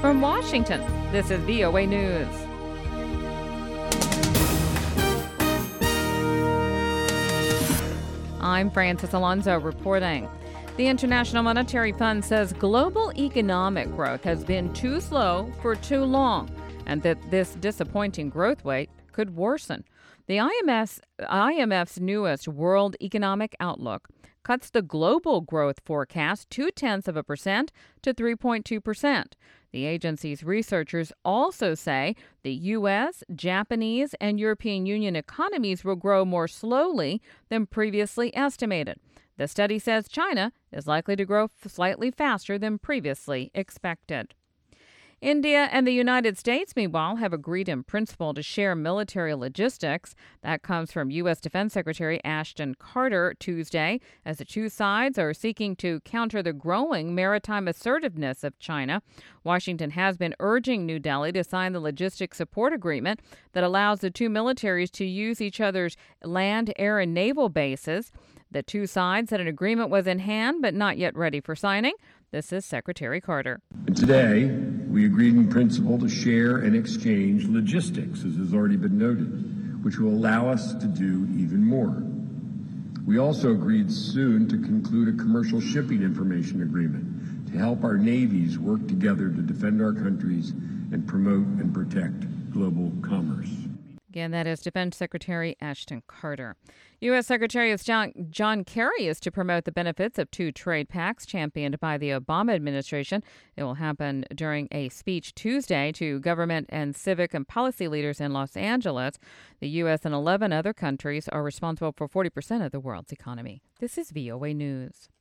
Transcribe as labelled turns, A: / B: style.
A: From Washington, this is VOA News. I'm Francis Alonso reporting. The International Monetary Fund says global economic growth has been too slow for too long, and that this disappointing growth rate could worsen. The IMF's newest World Economic Outlook cuts the global growth forecast 0.2% to 3.2%. The agency's researchers also say the U.S., Japanese, and European Union economies will grow more slowly than previously estimated. The study says China is likely to grow slightly faster than previously expected. India and the United States, meanwhile, have agreed in principle to share military logistics. That comes from U.S. Defense Secretary Ashton Carter Tuesday, as the two sides are seeking to counter the growing maritime assertiveness of China. Washington has been urging New Delhi to sign the logistics support agreement that allows the two militaries to use each other's land, air, and naval bases. The two sides said an agreement was in hand, but not yet ready for signing. This is Secretary Carter.
B: Today, we agreed in principle to share and exchange logistics, as has already been noted, which will allow us to do even more. We also agreed soon to conclude a commercial shipping information agreement to help our navies work together to defend our countries and promote and protect global commerce.
A: Again, that is Defense Secretary Ashton Carter. U.S. Secretary of State John Kerry is to promote the benefits of two trade pacts championed by the Obama administration. It will happen during a speech Tuesday to government and civic and policy leaders in Los Angeles. The U.S. and 11 other countries are responsible for 40% of the world's economy. This is VOA News.